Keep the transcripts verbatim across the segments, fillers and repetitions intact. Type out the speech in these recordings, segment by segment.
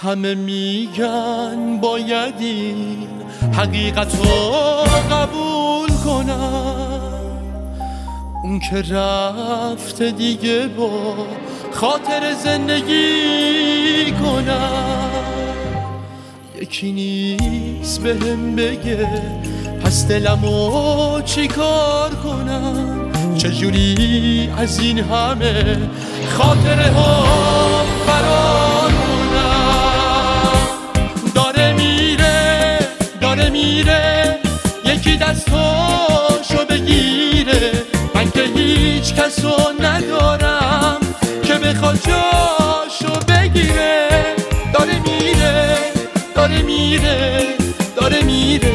همه میگن باید این حقیقت رو قبول کنم، اون که رفته دیگه با خاطر زندگی کنم. یکی نیست بهم بگه پس دلمو چی کار کنم، چجوری از این همه خاطره ها فرار کنم. داره میره داره میره یکی دستاشو بگیره، من که هیچ کسو ندارم که بخواد جاشو بگیره. داره میره داره میره داره میره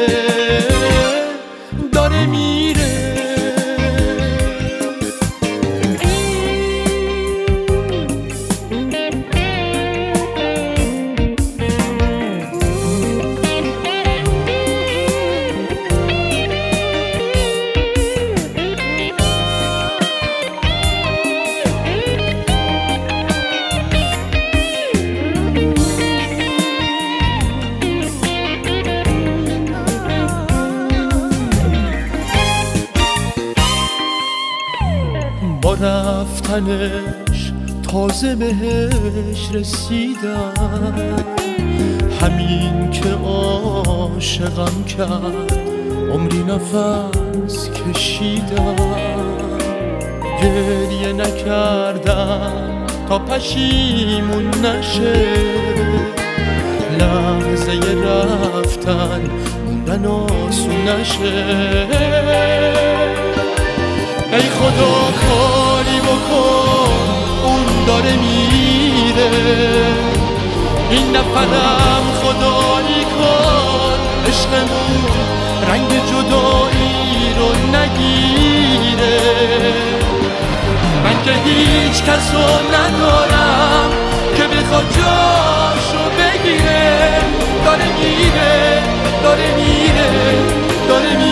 داره میره. با رفتنش تازه بهش رسیدم، همین که عاشقم کرد عمری نفس کشیدم. گریه نکردم تا پشیمون نشه، لحظه رفتن موندن آسون نشه. ای خدا کاری بکن اون داره میره، این نفرم خدایی کن عشقمون رنگ جدایی رو نگیره. من که هیچ کسو ندارم که بخواد جاشو بگیره. داره میره داره میره داره میره